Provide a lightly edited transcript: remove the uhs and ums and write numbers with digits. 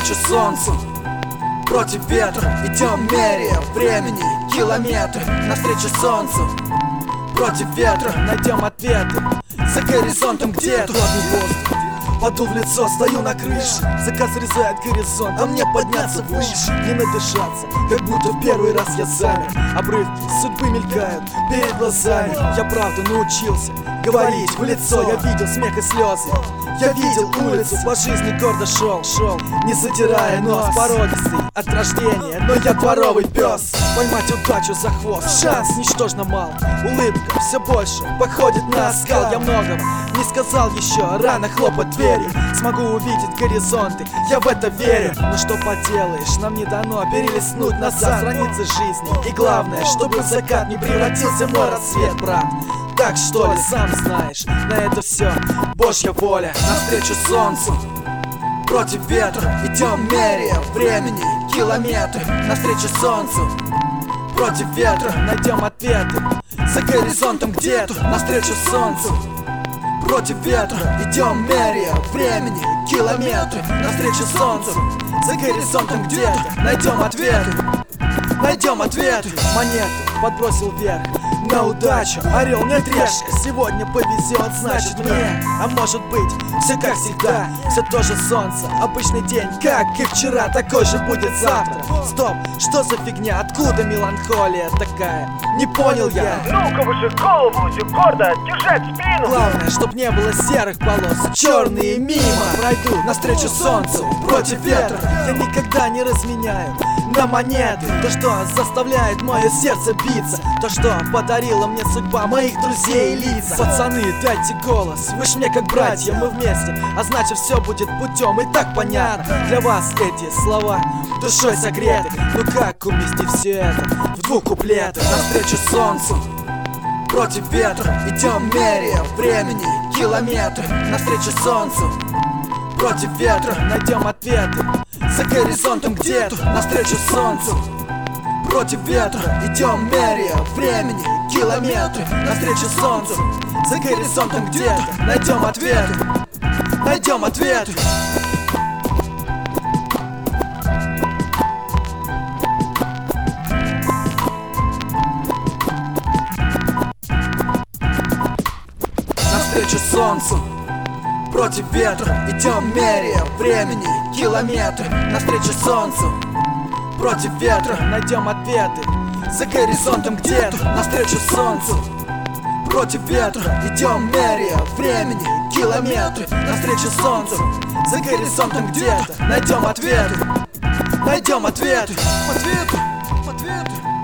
навстречу солнцу. Против ветра идем, меряя времени километры. Навстречу солнцу. Против ветра найдем ответы. За горизонтом где-то хладный воздух. Подул в лицо, стою на крыше. Закат срезает горизонт, а мне подняться выше. Не надышаться, как будто в первый раз я замер. Обрывки судьбы мелькают перед глазами. Я правда научился говорить в лицо. Я видел смех и слезы, я видел улицу, по жизни гордо шел, не задирая нос, породистый от рождения, но я дворовый пес. Поймать удачу за хвост, шанс ничтожно мал. Улыбка все больше походит на оскал. Я многого не сказал еще, рано хлопать дверью. Смогу увидеть горизонты, я в это верю. Но что поделаешь, нам не дано перелистнуть назад страницы жизни. И главное, чтобы в закат не превратился мой рассвет, брат. Так что ли, сам знаешь, на это все Божья воля. Навстречу солнцу, против ветра идем, меряя времени километры. Навстречу солнцу, против ветра найдем ответы. За горизонтом где-то, навстречу солнцу. Против ветра идем, меряя времени километры. Навстречу солнцу. За горизонтом где-то найдем ответы. Найдем ответы. Монету подбросил вверх на удачу, орел не трешь. Сегодня повезет, значит мне. А может быть, все как всегда, все то же солнце. Обычный день, как и вчера, такой же будет завтра. Стоп, что за фигня, откуда меланхолия такая? Не понял я. Ну-ка выше голову, гордо держать спину. Главное, чтоб не было серых полос, черные мимо пройду навстречу солнцу. Против ветра я никогда не разменяю на монеты то, что заставляет мое сердце биться, то, что подарила мне судьба моих друзей и лица. Пацаны, дайте голос, вы ж мне как братья, мы вместе, а значит все будет путем. И так понятно, для вас эти слова душой согреты. Ну как уместить все это в двух куплетах? Навстречу солнцу, против ветра идем, меряя времени километры. Навстречу солнцу, против ветра найдем ответы. За горизонтом где-то, навстречу солнцу. Против ветра идем, меряя времени километры. Навстречу солнцу. За горизонтом где-то найдем ответы. Найдем ответы. Навстречу солнцу. Против ветра идем, меряя времени километры. Навстречу солнцу. Против ветра найдем ответы. За горизонтом где-то, навстречу солнцу. Против ветра идем, меряя времени километры. Навстречу солнцу. За горизонтом где-то найдем ответы. Найдем ответы. Ответы. Ответы.